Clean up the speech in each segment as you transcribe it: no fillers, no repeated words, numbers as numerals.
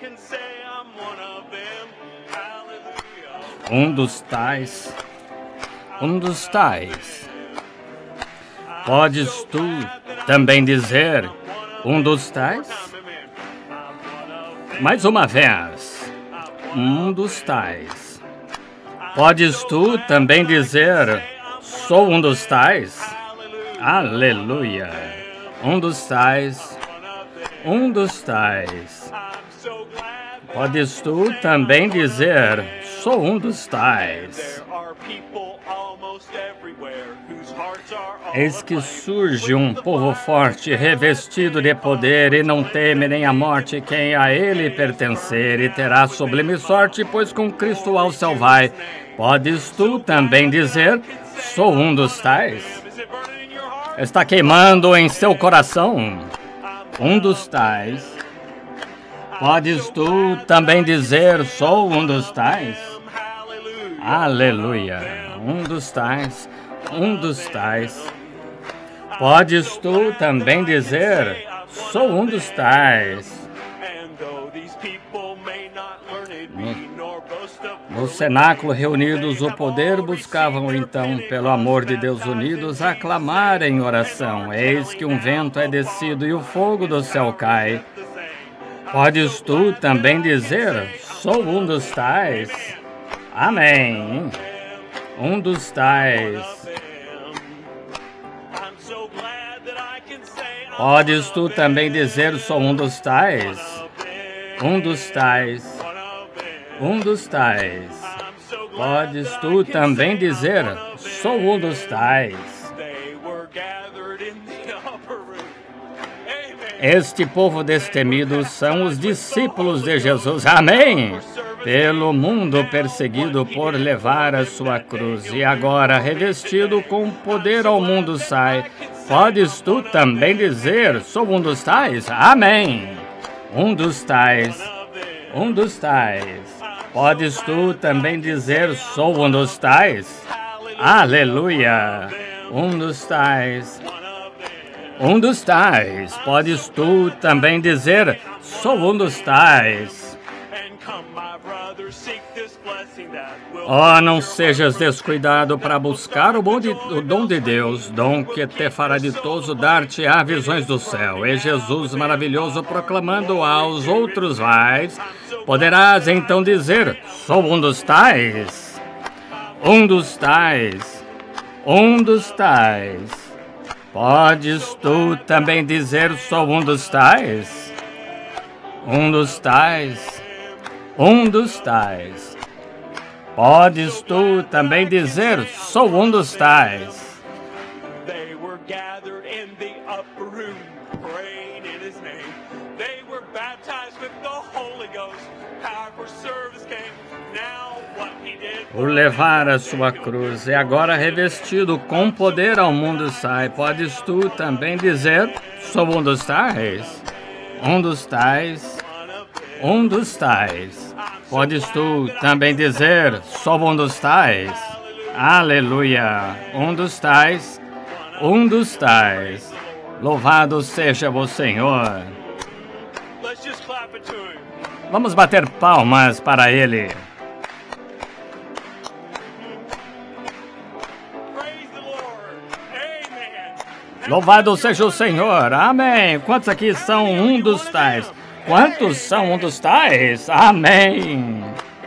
Um dos tais. Podes tu também dizer um dos tais? Mais uma vez. Um dos tais. Podes tu também dizer sou um dos tais? Aleluia. Um dos tais. Podes tu também dizer sou um dos tais? Eis que surge um povo forte, revestido de poder, e não teme nem a morte quem a ele pertencer, e terá sublime sorte, pois com Cristo ao céu vai. Podes tu também dizer, sou um dos tais? Está queimando em seu coração um dos tais. Podes tu também dizer, sou um dos tais? Aleluia. Um dos tais. Podes tu também dizer, sou um dos tais? No cenáculo reunidos, o poder buscavam então, pelo amor de Deus unidos, aclamar em oração. Eis que um vento é descido e o fogo do céu cai. Podes tu também dizer, sou um dos tais? Amém. Um dos tais. Podes tu também dizer, sou um dos tais? Um dos tais. Podes tu também dizer, sou um dos tais? Este povo destemido são os discípulos de Jesus. Amém! Pelo mundo perseguido por levar a sua cruz, e agora revestido com poder ao mundo sai. Podes tu também dizer, sou um dos tais? Amém! Um dos tais. Podes tu também dizer, sou um dos tais? Aleluia! Um dos tais. Podes tu também dizer, sou um dos tais? Oh, não sejas descuidado para buscar o dom de Deus, dom que te fará ditoso dar-te-á visões do céu. E Jesus maravilhoso proclamando aos outros vais, poderás então dizer, sou um dos tais? Um dos tais. Podes tu também dizer, sou um dos tais? Um dos tais. Podes tu também dizer, sou um dos tais? Por levar a sua cruz, e agora revestido com poder ao mundo sai. Podes tu também dizer, sou um dos tais? Um dos tais. Podes tu também dizer, sou um dos tais? Aleluia. Um dos tais. Louvado seja o Senhor. Vamos bater palmas para Ele. Louvado seja o Senhor. Amém. Quantos aqui são um dos tais? Quantos são um dos tais? Amém.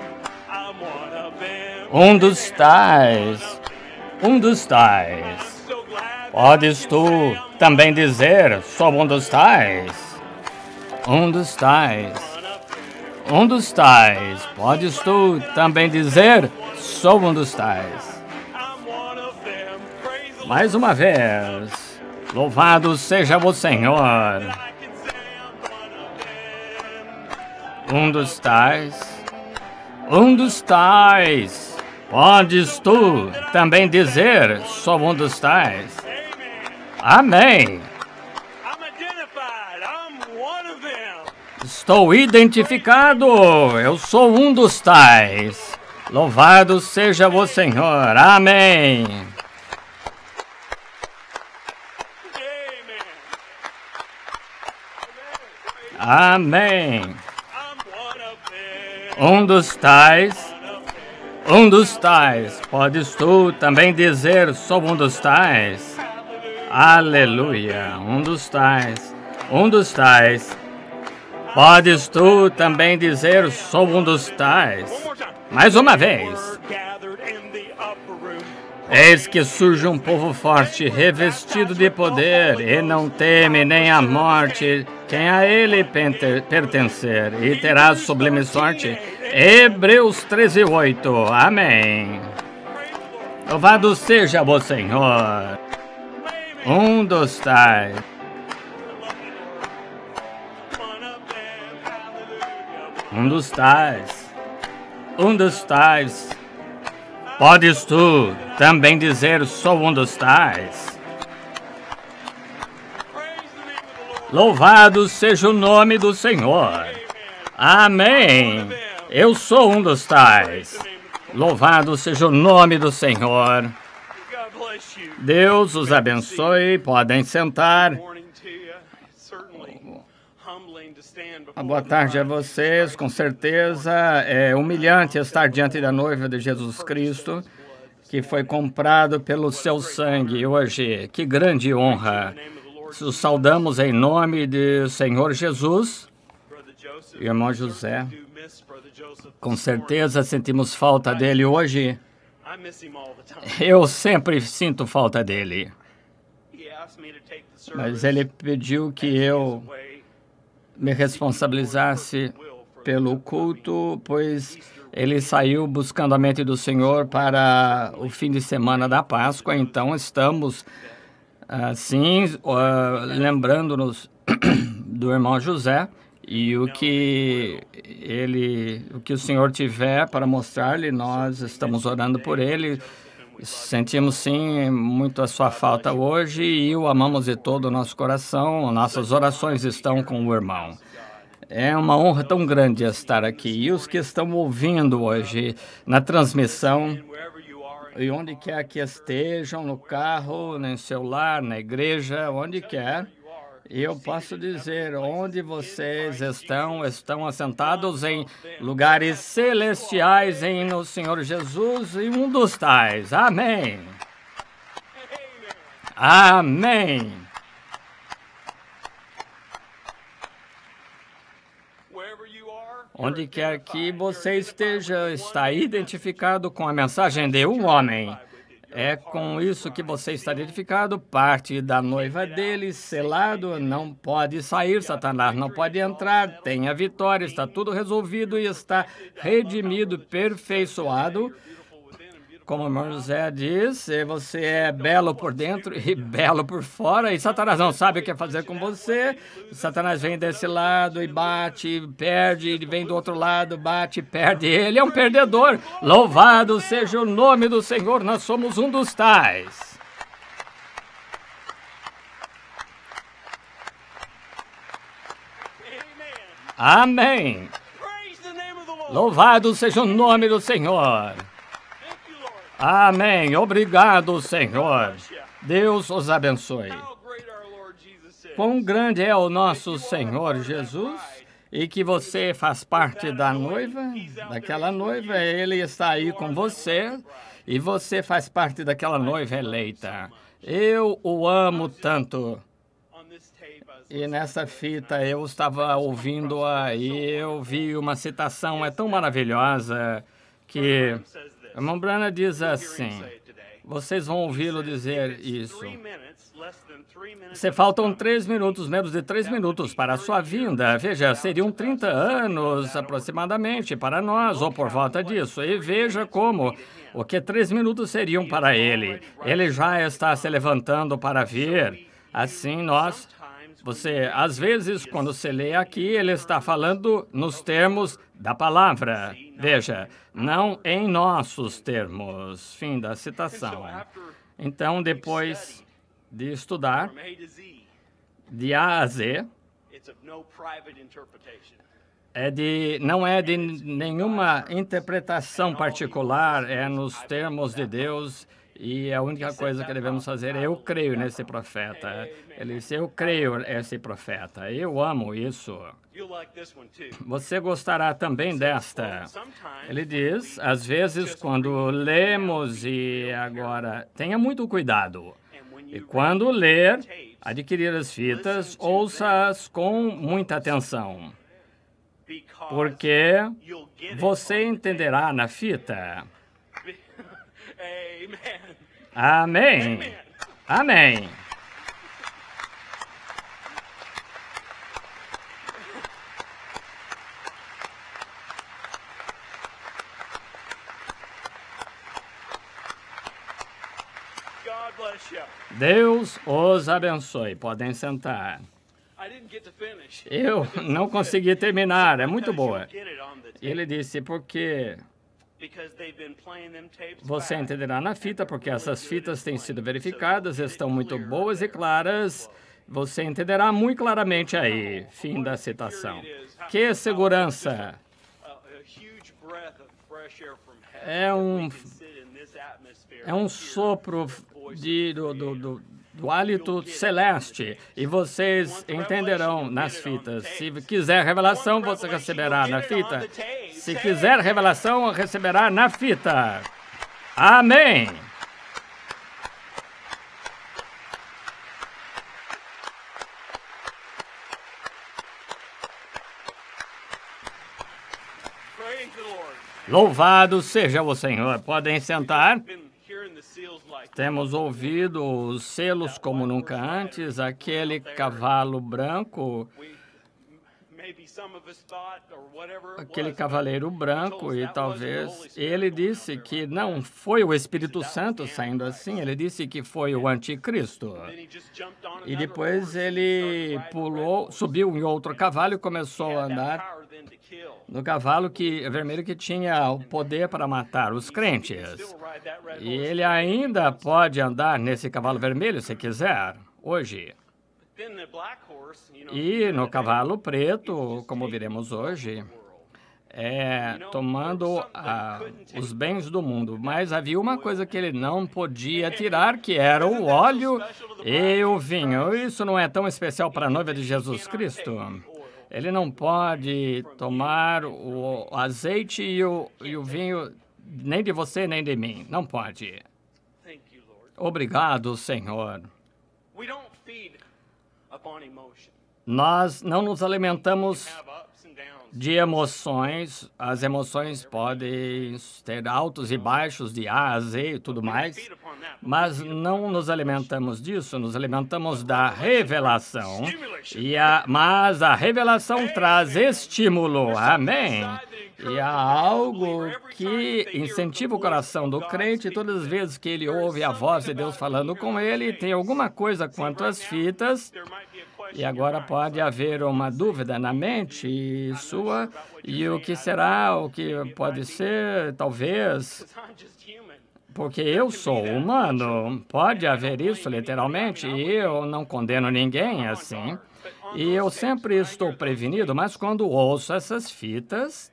Um dos tais. Podes tu também dizer, sou um dos tais? Um dos tais. Podes tu também dizer, sou um dos tais? Mais uma vez. Louvado seja o Senhor. Um dos tais. Podes tu também dizer, sou um dos tais? Amém. Estou identificado. Eu sou um dos tais. Louvado seja o Senhor. Amém. Amém. Um dos tais, podes tu também dizer, sou um dos tais. Aleluia, um dos tais, podes tu também dizer, sou um dos tais. Mais uma vez. Eis que surge um povo forte, revestido de poder, e não teme nem a morte, quem a ele pertencer, e terá sublime sorte. Hebreus 13:8. Amém. Louvado seja o Senhor. Um dos tais. Podes tu também dizer, sou um dos tais. Louvado seja o nome do Senhor. Amém. Eu sou um dos tais. Louvado seja o nome do Senhor. Deus os abençoe. Podem sentar. Boa tarde a vocês. Com certeza é humilhante estar diante da noiva de Jesus Cristo, que foi comprado pelo seu sangue hoje. Que grande honra. Os saudamos em nome do Senhor Jesus. Irmão José, com certeza sentimos falta dele hoje. Eu sempre sinto falta dele. Mas ele pediu que eu me responsabilizasse pelo culto, pois ele saiu buscando a mente do Senhor para o fim de semana da Páscoa. Então estamos assim lembrando-nos do irmão José e o que o Senhor tiver para mostrar-lhe, nós estamos orando por ele. Sentimos, sim, muito a sua falta hoje e o amamos de todo o nosso coração. Nossas orações estão com o irmão. É uma honra tão grande estar aqui. E os que estão ouvindo hoje na transmissão, e onde quer que estejam, no carro, no celular, na igreja, onde quer, eu posso dizer, onde vocês estão assentados em lugares celestiais no Senhor Jesus e um dos tais. Amém. Amém. Onde quer que você esteja, está identificado com a mensagem de um homem. É com isso que você está identificado, parte da noiva dele, selado, não pode sair, Satanás não pode entrar, tem a vitória, está tudo resolvido e está redimido, perfeiçoado. Como o irmão José disse, você é belo por dentro e belo por fora, e Satanás não sabe o que fazer com você. Satanás vem desse lado e bate, perde, ele vem do outro lado, bate, perde. Ele é um perdedor. Louvado seja o nome do Senhor, nós somos um dos tais. Amém. Louvado seja o nome do Senhor. Amém. Obrigado, Senhor. Deus os abençoe. Quão grande é o nosso Senhor Jesus e que você faz parte da noiva, daquela noiva. Ele está aí com você e você faz parte daquela noiva eleita. Eu o amo tanto. E nessa fita eu estava ouvindo-a e eu vi uma citação, é tão maravilhosa, que a irmã Brana diz assim, vocês vão ouvi-lo dizer isso. Você faltam 3 minutos, menos de 3 minutos para a sua vinda. Veja, seriam 30 anos aproximadamente para nós, ou por volta disso. E veja como, o que 3 minutos seriam para ele. Ele já está se levantando para vir. Assim às vezes, quando você lê aqui, ele está falando nos termos da palavra. Veja, não em nossos termos. Fim da citação. Então, depois de estudar, de A a Z, não é de nenhuma interpretação particular, é nos termos de Deus E a única coisa que devemos fazer é eu creio nesse profeta. Ele disse, eu creio nesse profeta. Eu amo isso. Você gostará também desta. Ele diz, às vezes, quando lemos e agora, tenha muito cuidado. E quando ler, adquirir as fitas, ouça-as com muita atenção. Porque você entenderá na fita. Amém. Amém. Deus os abençoe. Podem sentar. Eu não consegui terminar. É muito boa. Ele disse, porque você entenderá na fita, porque essas fitas têm sido verificadas, estão muito boas e claras. Você entenderá muito claramente aí. Fim da citação. Que segurança! É um sopro do hálito celeste, e vocês entenderão nas fitas. Se quiser revelação, você receberá na fita. Se quiser revelação, receberá na fita. Amém. Louvado seja o Senhor. Podem sentar. Temos ouvido os selos como nunca antes, aquele cavalo branco, aquele cavaleiro branco, e talvez ele disse que não foi o Espírito Santo saindo assim, ele disse que foi o anticristo. E depois ele pulou, subiu em outro cavalo e começou a andar no cavalo vermelho que tinha o poder para matar os crentes. E ele ainda pode andar nesse cavalo vermelho se quiser, hoje. E no cavalo preto, como veremos hoje, tomando os bens do mundo. Mas havia uma coisa que ele não podia tirar, que era o óleo e o vinho. Isso não é tão especial para a noiva de Jesus Cristo. Ele não pode tomar o azeite e o vinho, nem de você, nem de mim. Não pode. Obrigado, Senhor. Nós não nos alimentamos de emoções. As emoções podem ter altos e baixos de A a Z e tudo mais, mas não nos alimentamos disso, nos alimentamos da revelação. Mas a revelação traz estímulo, amém? E há algo que incentiva o coração do crente todas as vezes que ele ouve a voz de Deus falando com ele, tem alguma coisa quanto às fitas. E agora pode haver uma dúvida na mente sua, e o que será, o que pode ser, talvez, porque eu sou humano, pode haver isso literalmente, e eu não condeno ninguém assim, e eu sempre estou prevenido, mas quando ouço essas fitas,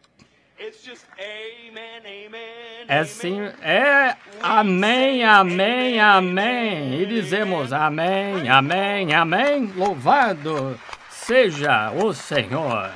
amém, amém, amém. E dizemos amém, amém, amém. Louvado seja o Senhor.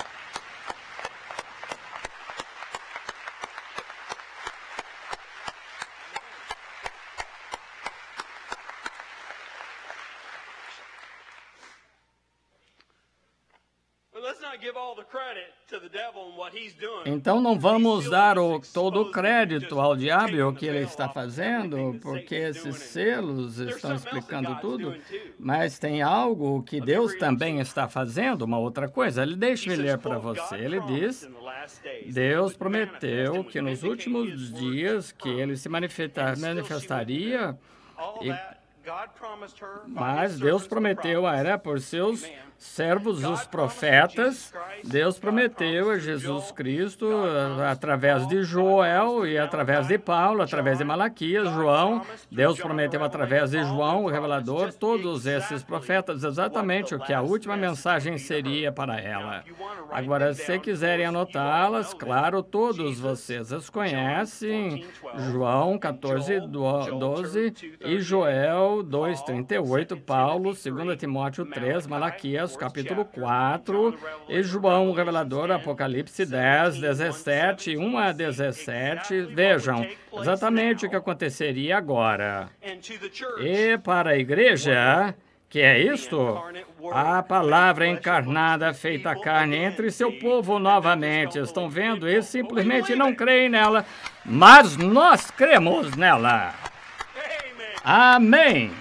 Então não vamos dar todo o crédito ao diabo e o que ele está fazendo, porque esses selos estão explicando tudo, mas tem algo que Deus também está fazendo, uma outra coisa. Deixe-me ler para você. Ele diz, Deus prometeu que nos últimos dias que ele se manifestaria, e Mas Deus prometeu a ela por seus servos, os profetas. Deus prometeu a Jesus Cristo através de Joel e através de Paulo, através de Malaquias, João. Deus prometeu através de João, o revelador, todos esses profetas, exatamente o que a última mensagem seria para ela. Agora, se quiserem anotá-las, claro, todos vocês as conhecem. João 14:12 e Joel 2:38, Paulo, 2 Timóteo 3, Malaquias, capítulo 4, e João, o revelador, Apocalipse 10:17, 1-17. Vejam exatamente o que aconteceria agora. E para a igreja, que é isto? A palavra encarnada feita carne entre seu povo novamente. Estão vendo? Eles simplesmente não creem nela, mas nós cremos nela. Amém.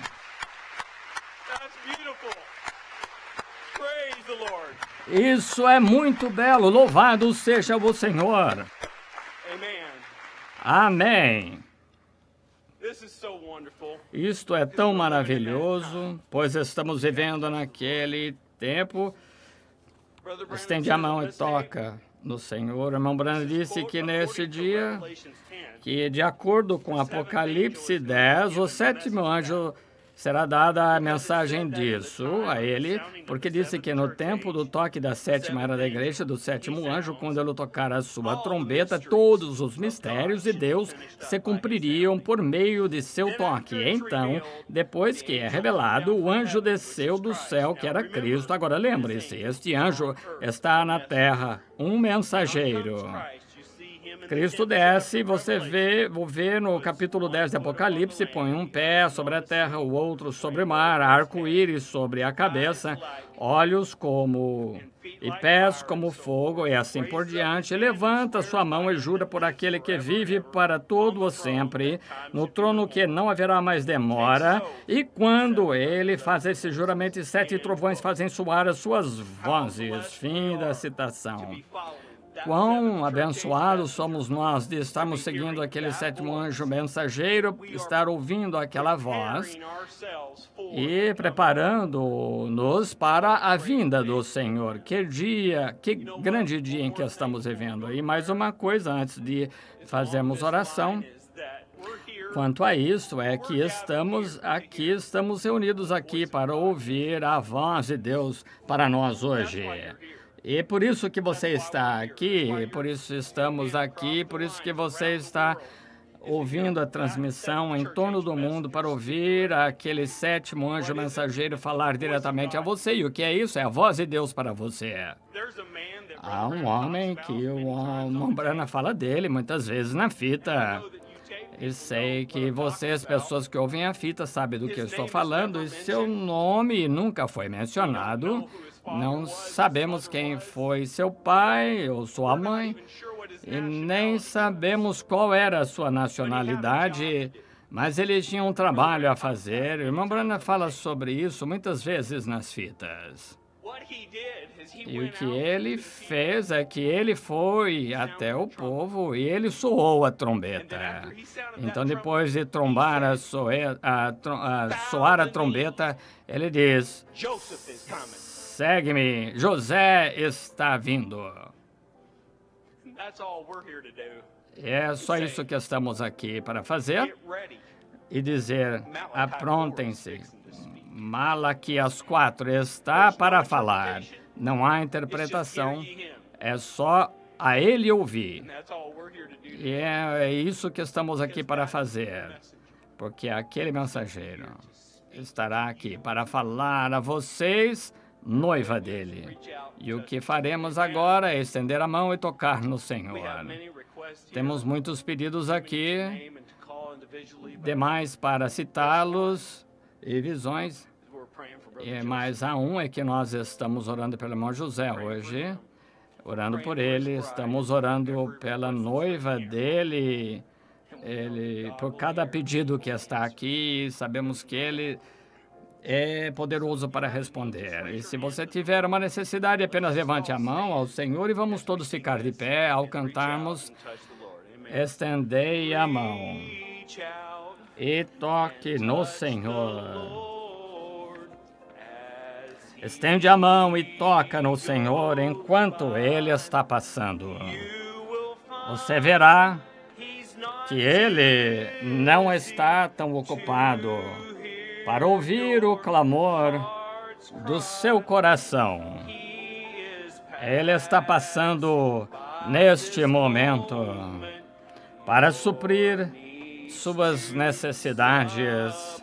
Isso é muito belo. Louvado seja o Senhor. Amém. Isto é tão maravilhoso, pois estamos vivendo naquele tempo. Estende a mão e toca no Senhor. O irmão Branham disse que nesse dia, que de acordo com Apocalipse 10, o sétimo anjo será dada a mensagem disso a ele, porque disse que no tempo do toque da sétima era da igreja, do sétimo anjo, quando ele tocar a sua trombeta, todos os mistérios de Deus se cumpririam por meio de seu toque. Então, depois que é revelado, o anjo desceu do céu, que era Cristo. Agora lembre-se, este anjo está na terra, um mensageiro. Cristo desce, você vê no capítulo 10 de Apocalipse, põe um pé sobre a terra, o outro sobre o mar, arco-íris sobre a cabeça, olhos como e pés como fogo, e assim por diante. Levanta sua mão e jura por aquele que vive para todo o sempre, no trono que não haverá mais demora. E quando ele faz esse juramento, 7 trovões fazem soar as suas vozes. Fim da citação. Quão abençoados somos nós de estarmos seguindo aquele sétimo anjo mensageiro, estar ouvindo aquela voz e preparando-nos para a vinda do Senhor. Que dia, que grande dia em que estamos vivendo. E mais uma coisa antes de fazermos oração. Quanto a isso, é que estamos reunidos aqui para ouvir a voz de Deus para nós hoje. E por isso que você está aqui, por isso estamos aqui, por isso que você está ouvindo a transmissão em torno do mundo para ouvir aquele sétimo anjo mensageiro falar diretamente a você. E o que é isso? É a voz de Deus para você. Há um homem que o irmão Branham fala dele muitas vezes na fita. E sei que vocês, pessoas que ouvem a fita, sabem do que eu estou falando. E seu nome nunca foi mencionado. Não sabemos quem foi seu pai ou sua mãe, e nem sabemos qual era a sua nacionalidade, mas ele tinha um trabalho a fazer. O irmão Branham fala sobre isso muitas vezes nas fitas. E o que ele fez é que ele foi até o povo e ele soou a trombeta. Então, depois de soar a trombeta, ele diz: segue-me, José está vindo. É só isso que estamos aqui para fazer e dizer: aprontem-se. Malaquias 4 está para falar. Não há interpretação, é só a ele ouvir. E é isso que estamos aqui para fazer, porque aquele mensageiro estará aqui para falar a vocês, noiva dele. E o que faremos agora é estender a mão e tocar no Senhor. Temos muitos pedidos aqui, demais para citá-los e visões. Mas há um é que nós estamos orando pelo irmão José hoje, orando por ele, estamos orando pela noiva dele, por cada pedido que está aqui, sabemos que ele é poderoso para responder. E se você tiver uma necessidade, apenas levante a mão ao Senhor e vamos todos ficar de pé ao cantarmos Estendei a Mão. e toque no Senhor. Estende a mão e toca no Senhor enquanto Ele está passando. Você verá que Ele não está tão ocupado para ouvir o clamor do seu coração. Ele está passando neste momento para suprir suas necessidades.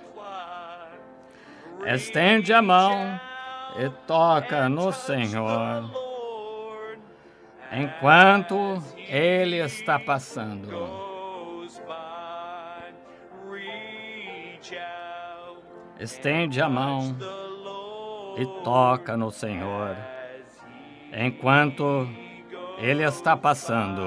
Estende a mão e toca no Senhor enquanto Ele está passando. Estende a mão e toca no Senhor enquanto Ele está passando.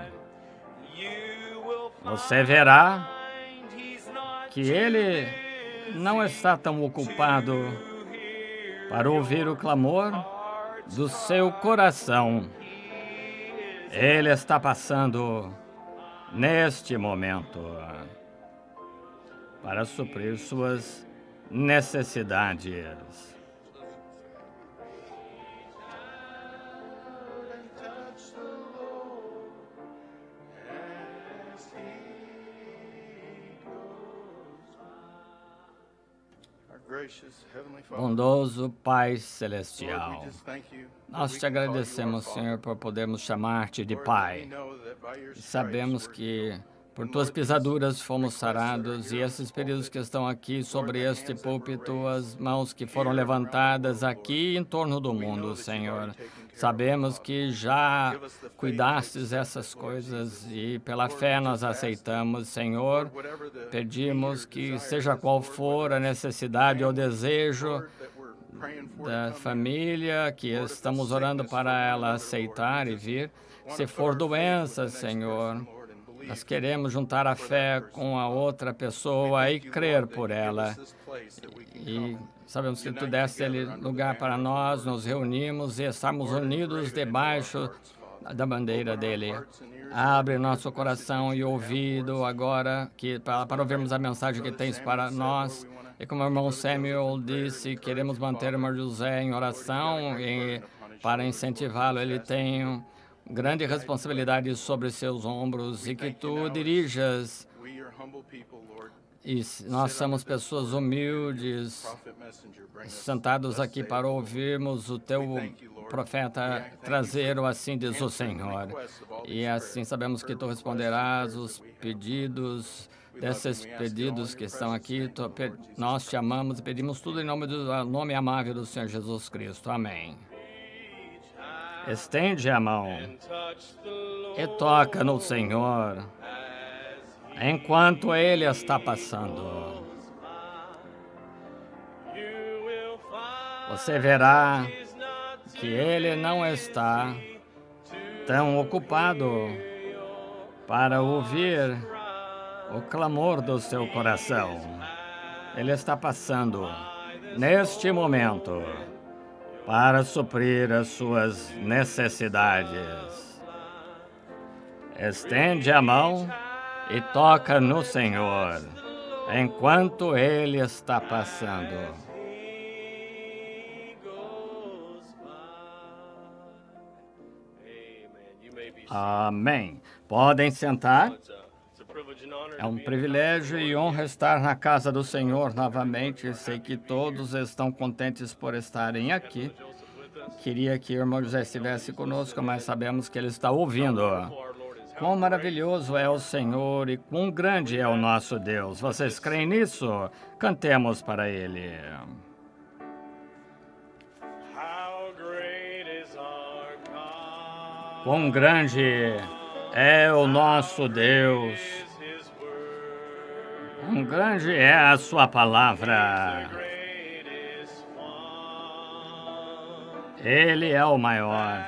Você verá que Ele não está tão ocupado para ouvir o clamor do seu coração. Ele está passando neste momento para suprir suas necessidades. Bondoso Pai Celestial, nós te agradecemos, Senhor, por podermos chamar-te de Pai. E sabemos que por tuas pisaduras fomos sarados, e esses períodos que estão aqui sobre este púlpito, as mãos que foram levantadas aqui em torno do mundo, Senhor. Sabemos que já cuidastes essas coisas e pela fé nós aceitamos, Senhor. Pedimos que seja qual for a necessidade ou desejo da família, que estamos orando para ela aceitar e vir. Se for doença, Senhor, nós queremos juntar a fé com a outra pessoa e crer por ela. E sabemos que tu deste lugar para nós, nos reunimos e estamos unidos debaixo da bandeira dele. Abre nosso coração e ouvido agora para ouvirmos a mensagem que tens para nós. E como o irmão Samuel disse, queremos manter o irmão José em oração e para incentivá-lo. Ele tem grande responsabilidade sobre seus ombros e que tu dirijas. E nós somos pessoas humildes, sentados aqui para ouvirmos o teu profeta trazer o assim diz o Senhor. E assim sabemos que tu responderás os pedidos, desses pedidos que estão aqui. Nós te amamos e pedimos tudo em nome amável do Senhor Jesus Cristo. Amém. Estende a mão e toca no Senhor enquanto Ele está passando. Você verá que Ele não está tão ocupado para ouvir o clamor do seu coração. Ele está passando neste momento para suprir as suas necessidades. Estende a mão e toca no Senhor enquanto Ele está passando. Amém. Podem sentar. É um privilégio e honra estar na casa do Senhor novamente. Sei que todos estão contentes por estarem aqui. Queria que o irmão José estivesse conosco, mas sabemos que ele está ouvindo. Quão maravilhoso é o Senhor e quão grande é o nosso Deus. Vocês creem nisso? Cantemos para Ele. Quão grande é o nosso Deus. Quão grande é a sua palavra. Ele é o maior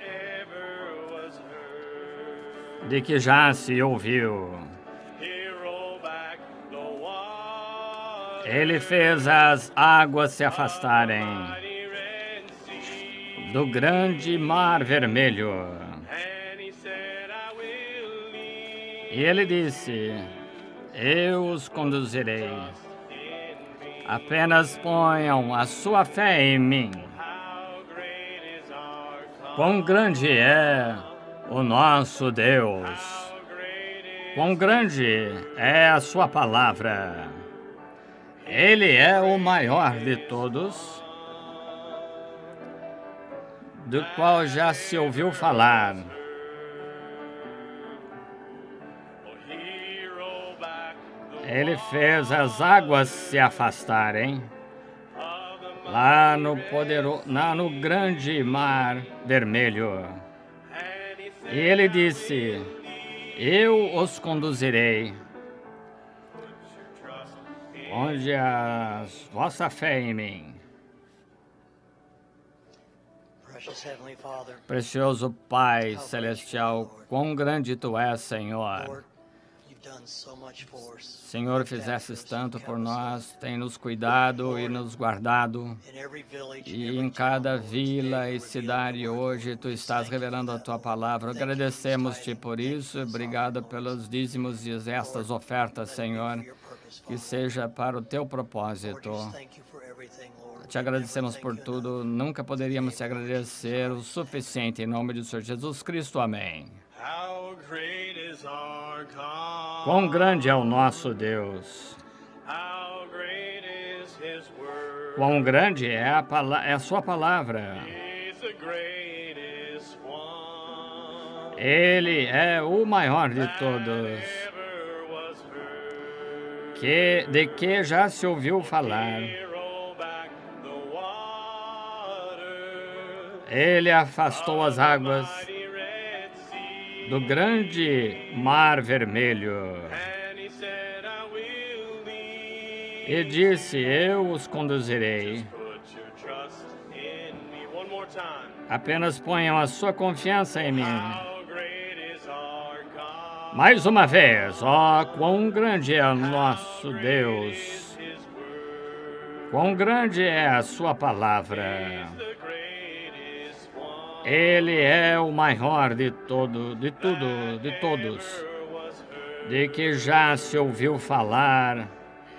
de que já se ouviu. Ele fez as águas se afastarem do grande mar vermelho. E ele disse: eu os conduzirei. Apenas ponham a sua fé em mim. Quão grande é o nosso Deus! Quão grande é a sua palavra! Ele é o maior de todos, do qual já se ouviu falar. Ele fez as águas se afastarem lá no grande mar vermelho. E ele disse: eu os conduzirei. Onde a vossa fé em mim. Precioso Pai Celestial, quão grande Tu és, Senhor. Senhor, fizestes tanto por nós, tem nos cuidado e nos guardado. E em cada vila e cidade hoje Tu estás revelando a Tua palavra. Agradecemos-Te por isso. Obrigado pelos dízimos e estas ofertas, Senhor. Que seja para o Teu propósito. Te agradecemos por tudo. Nunca poderíamos te agradecer o suficiente. Em nome do Senhor Jesus Cristo. Amém. Quão grande é o nosso Deus! Quão grande é a sua palavra! Ele é o maior de todos, de que já se ouviu falar. Ele afastou as águas do grande mar vermelho e disse: eu os conduzirei. Apenas ponham a sua confiança em mim. Mais uma vez, quão grande é o nosso Deus! Quão grande é a sua palavra! Ele é o maior de todos, de que já se ouviu falar.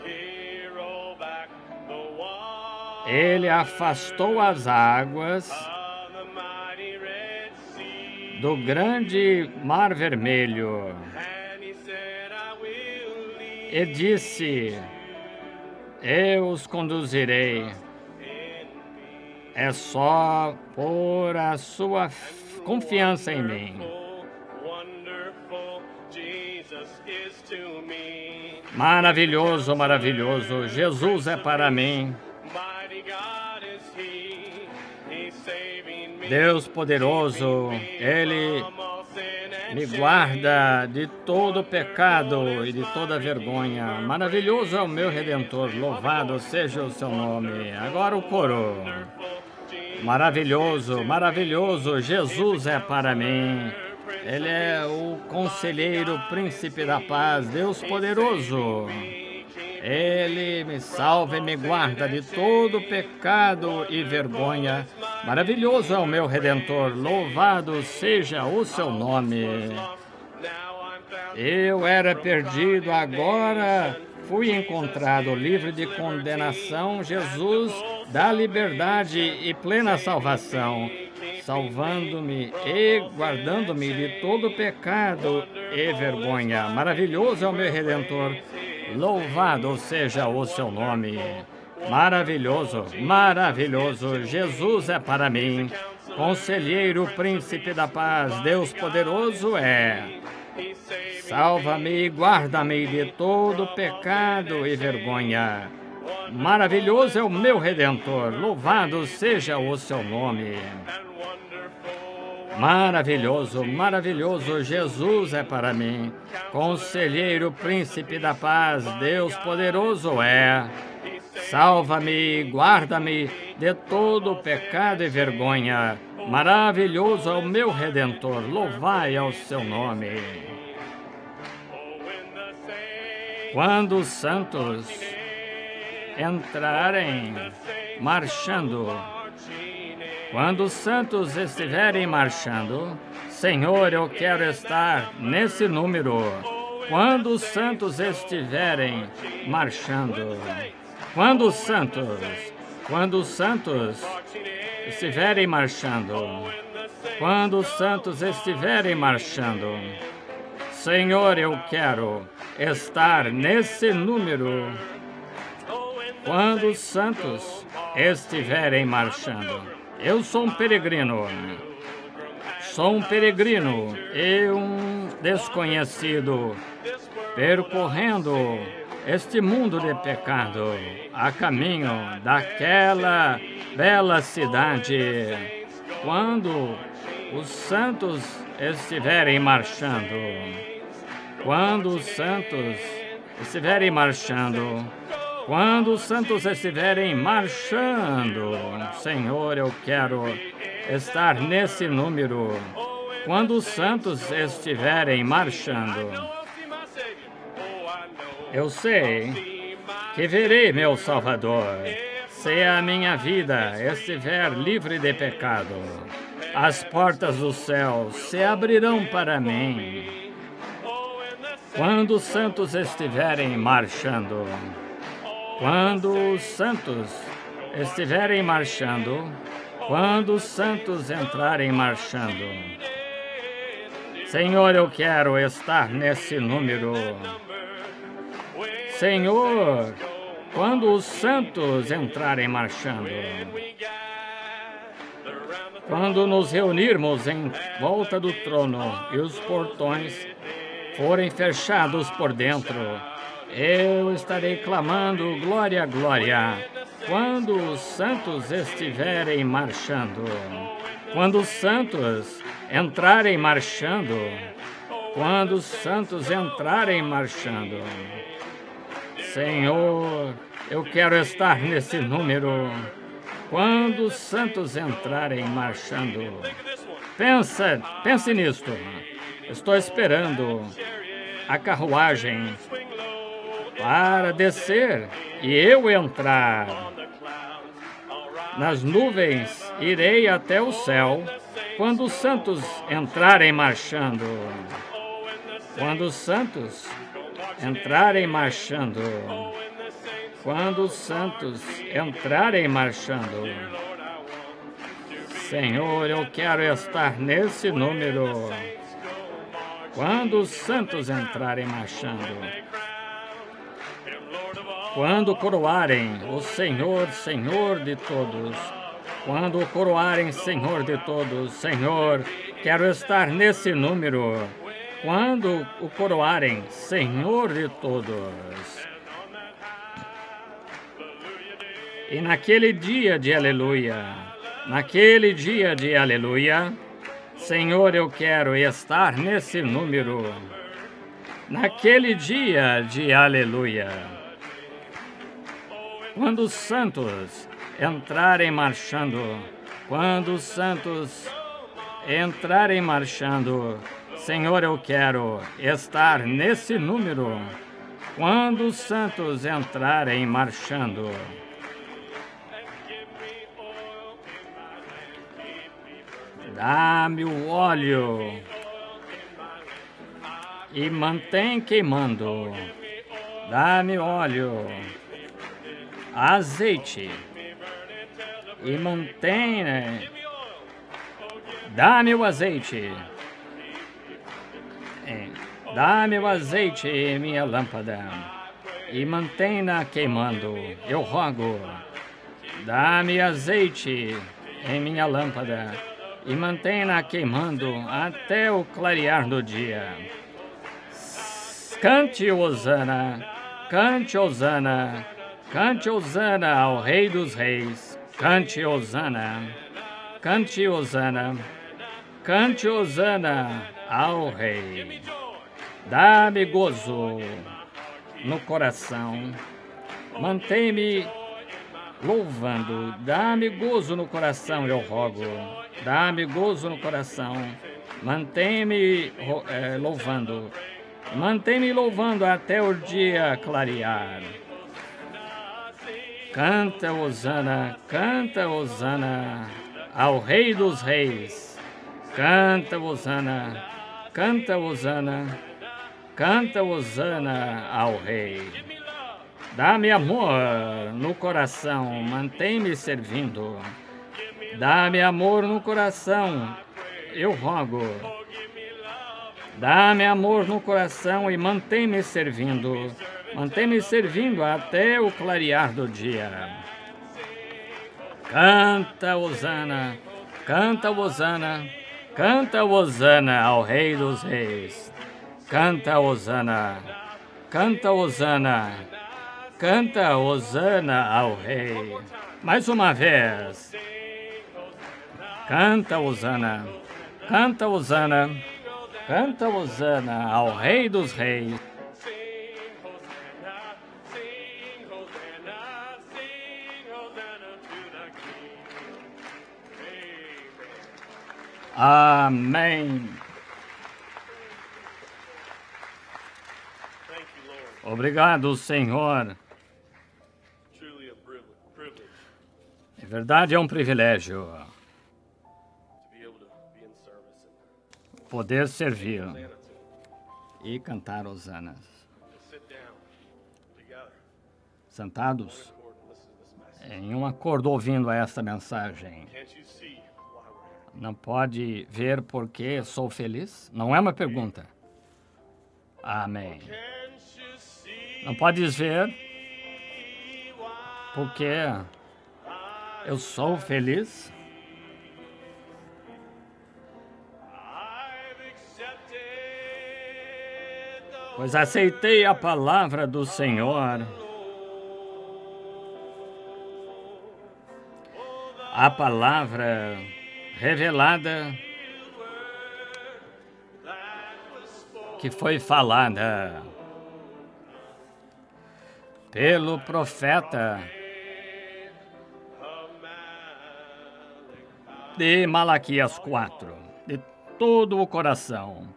Ele afastou as águas do grande mar vermelho e disse: eu os conduzirei. É só pôr a sua confiança em mim. Maravilhoso, maravilhoso. Jesus é para mim. Deus poderoso, Ele me guarda de todo pecado e de toda vergonha. Maravilhoso é o meu Redentor. Louvado seja o seu nome. Agora o coro. Maravilhoso, maravilhoso, Jesus é para mim. Ele é o conselheiro, príncipe da paz, Deus poderoso. Ele me salva e me guarda de todo pecado e vergonha. Maravilhoso é o meu Redentor, louvado seja o seu nome. Eu era perdido, agora fui encontrado, livre de condenação. Jesus dá liberdade e plena salvação, salvando-me e guardando-me de todo pecado e vergonha. Maravilhoso é o meu Redentor, louvado seja o seu nome. Maravilhoso, maravilhoso, Jesus é para mim. Conselheiro, príncipe da paz, Deus poderoso é. Salva-me e guarda-me de todo pecado e vergonha. Maravilhoso é o meu Redentor, louvado seja o seu nome. Maravilhoso, maravilhoso, Jesus é para mim. Conselheiro, príncipe da paz, Deus poderoso é. Salva-me e guarda-me de todo pecado e vergonha. Maravilhoso é o meu Redentor, louvai ao seu nome. Quando os santos entrarem marchando, quando os santos estiverem marchando, Senhor, eu quero estar nesse número. quando os santos estiverem marchando, quando os santos estiverem marchando, quando os santos estiverem marchando, Senhor, eu quero estar nesse número. Quando os santos estiverem marchando, eu sou um peregrino e um desconhecido, percorrendo este mundo de pecado, a caminho daquela bela cidade. Quando os santos estiverem marchando, quando os santos estiverem marchando, quando os santos estiverem marchando, Senhor, eu quero estar nesse número. Quando os santos estiverem marchando, eu sei que verei meu Salvador. Se a minha vida estiver livre de pecado, as portas do céu se abrirão para mim. Quando os santos estiverem marchando, quando os santos estiverem marchando, quando os santos entrarem marchando, Senhor, eu quero estar nesse número. Senhor, quando os santos entrarem marchando, quando nos reunirmos em volta do trono e os portões forem fechados por dentro, eu estarei clamando glória, glória. Quando os santos estiverem marchando, quando os santos entrarem marchando, quando os santos entrarem marchando, Senhor, eu quero estar nesse número. Quando os santos entrarem marchando, pense nisto. Estou esperando a carruagem para descer e eu entrar. Nas nuvens irei até o céu quando os santos entrarem marchando. Quando os santos entrarem marchando. Quando os santos entrarem marchando. Senhor, eu quero estar nesse número. Quando os santos entrarem marchando. Quando coroarem o Senhor, Senhor de todos. Quando coroarem Senhor de todos. Senhor, quero estar nesse número. Quando o coroarem Senhor de todos. E naquele dia de aleluia, Senhor, eu quero estar nesse número. Naquele dia de aleluia, quando os santos entrarem marchando, quando os santos entrarem marchando, Senhor, eu quero estar nesse número. Quando os santos entrarem marchando, dá-me o óleo e mantém queimando. Dá-me óleo, azeite e mantém. Dá-me o azeite. Dá-me o azeite em minha lâmpada e mantém-na queimando. Eu rogo. Dá-me azeite em minha lâmpada e mantém-na queimando até o clarear do dia. Cante Hosana, cante Hosana, cante Hosana ao Rei dos Reis. Cante Hosana, cante Hosana, cante Hosana ao Rei. Dá-me gozo no coração, mantém-me louvando. Dá-me gozo no coração, eu rogo. Dá-me gozo no coração, mantém-me louvando. Mantém-me louvando até o dia clarear. Canta Hosana ao Rei dos Reis. Canta Hosana, Canta hosana ao Rei. Dá-me amor no coração, mantém-me servindo. Dá-me amor no coração, eu rogo. Dá-me amor no coração e mantém-me servindo. Mantém-me servindo até o clarear do dia. Canta hosana, canta hosana, canta hosana ao Rei dos Reis. Canta hosana, canta hosana, canta hosana ao Rei. Mais uma vez. Canta hosana, canta hosana, canta hosana ao Rei dos Reis. Amém. Obrigado, Senhor. É verdade, é um privilégio poder servir e cantar hosanas. Sentados em um acordo ouvindo essa mensagem. Não pode ver porque sou feliz? Não é uma pergunta. Amém. Não podes ver porque eu sou feliz? Pois aceitei a palavra do Senhor. A palavra revelada que foi falada pelo profeta de Malaquias 4, de todo o coração.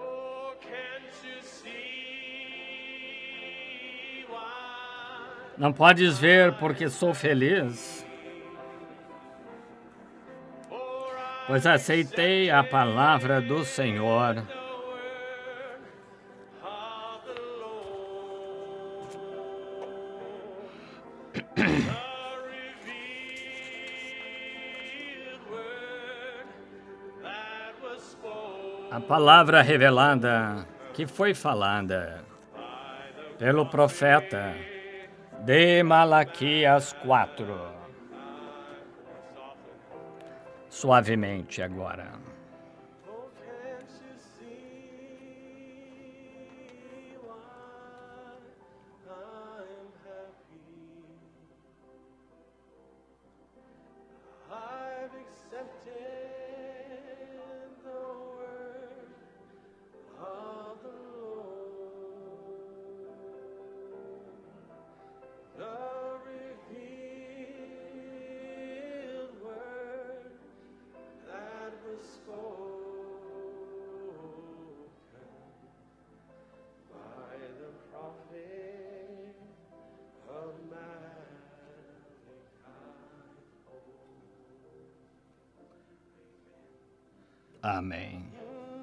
Não podes ver porque sou feliz? Pois aceitei a palavra do Senhor. A palavra revelada que foi falada pelo profeta de Malaquias 4. Suavemente agora. Amém.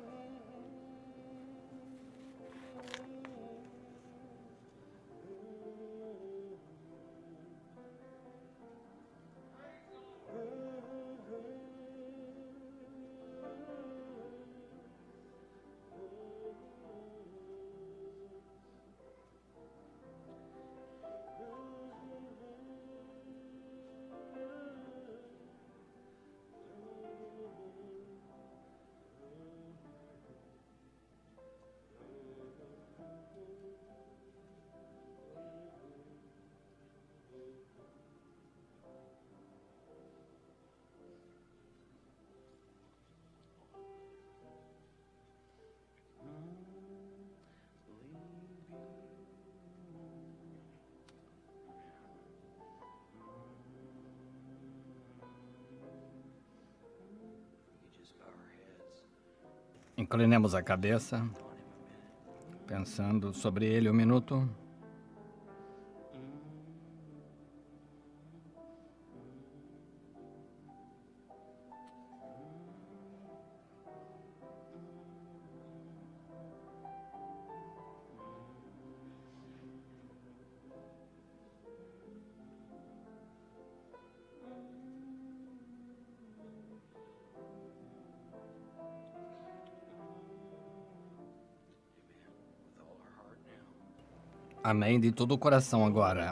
Inclinemos a cabeça, pensando sobre ele um minuto. Amém, de todo o coração agora.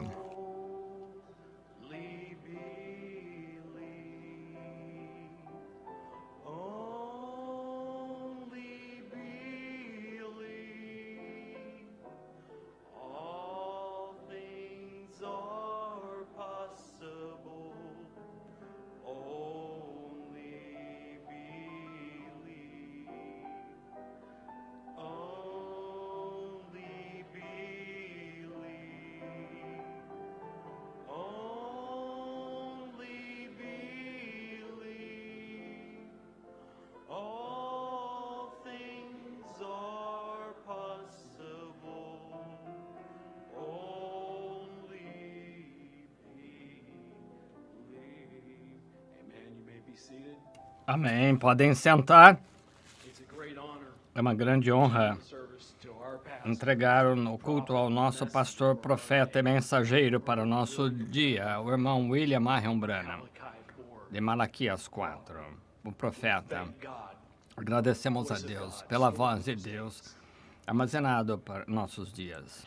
Amém. Podem sentar. É uma grande honra entregar o culto ao nosso pastor, profeta e mensageiro para o nosso dia, o irmão William Marion Branham, de Malaquias 4, o profeta. Agradecemos a Deus pela voz de Deus armazenado para nossos dias.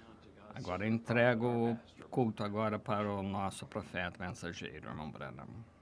Agora entrego o culto agora para o nosso profeta mensageiro, irmão Branham.